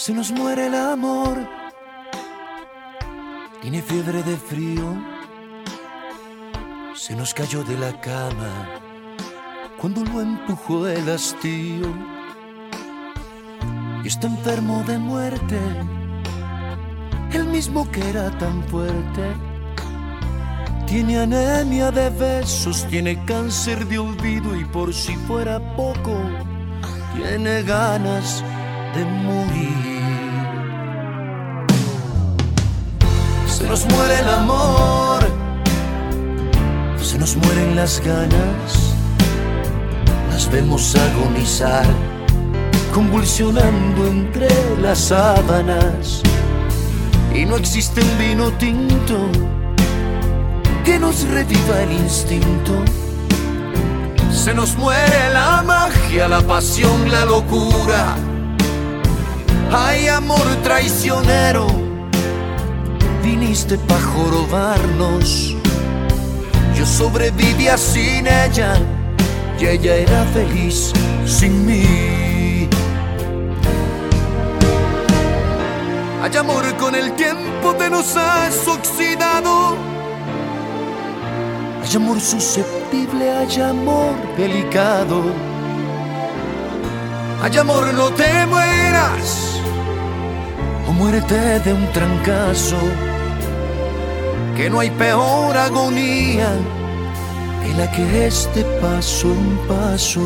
Se nos muere el amor, tiene fiebre de frío, se nos cayó de la cama cuando lo empujó el hastío y está enfermo de muerte, el mismo que era tan fuerte. Tiene anemia de besos, tiene cáncer de olvido y por si fuera poco, tiene ganas de morir. Se nos muere el amor, se nos mueren las ganas, las vemos agonizar, convulsionando entre las sábanas. Y no existe un vino tinto que nos reviva el instinto. Se nos muere la magia, la pasión, la locura. Ay, amor traicionero, viniste pa' jorobarnos. Yo sobrevivía sin ella y ella era feliz sin mí. Hay amor con el tiempo te nos has oxidado. Hay amor susceptible, hay amor delicado. Hay amor, no te mueras o muérete de un trancazo, que no hay peor agonía que la que es de paso en paso.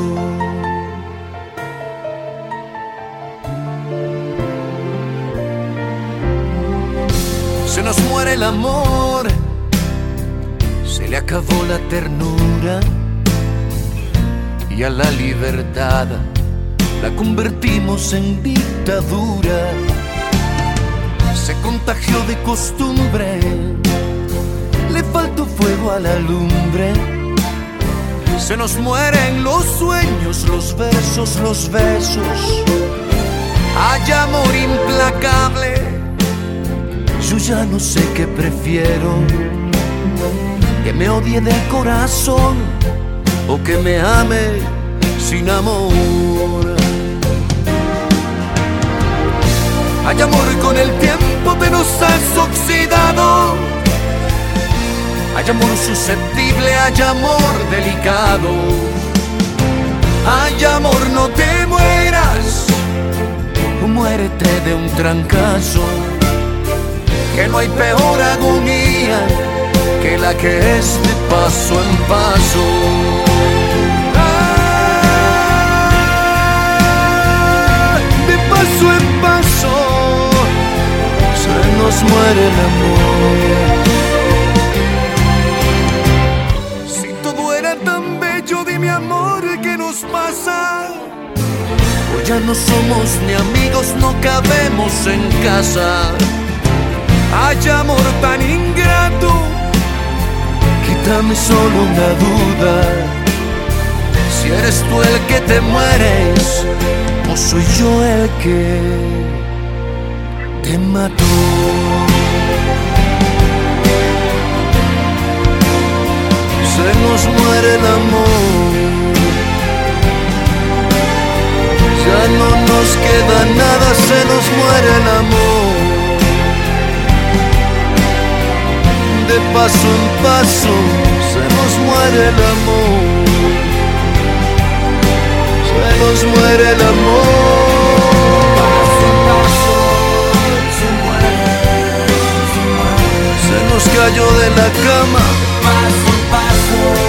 Se nos muere el amor, se le acabó la ternura y a la libertad la convertimos en dictadura. Se contagió de costumbre, le faltó fuego a la lumbre. Se nos mueren los sueños, los versos, los besos. Hay amor implacable, yo ya no sé qué prefiero, que me odie del corazón o que me ame sin amor. Hay amor con el tiempo te nos has oxidado. Hay amor susceptible, hay amor delicado. Hay amor, no te mueras o muérete de un trancazo, que no hay peor agonía que la que es de paso en paso. De paso en paso se nos muere el amor. Si todo era tan bello, dime amor, ¿qué nos pasa? Hoy ya no somos ni amigos, no cabemos en casa. Hay amor tan ingrato, quítame solo una duda. Si eres tú el que te mueres o soy yo el que te mató. Se nos muere el amor, ya no nos queda nada, se nos muere el amor. De paso en paso se nos muere el amor. Se nos muere el amor. Se nos cayó de la cama. Paso a paso